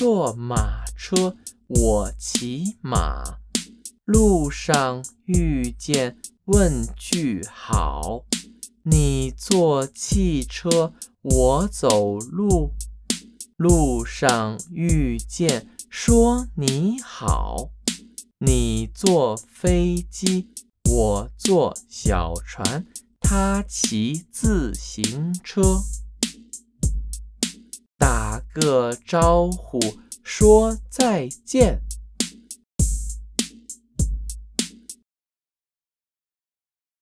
坐马车，我骑马。路上遇见问句好，你坐汽车，我走路。路上遇见说你好，你坐飞机，我坐小船，他骑自行车。打个招呼，说再见，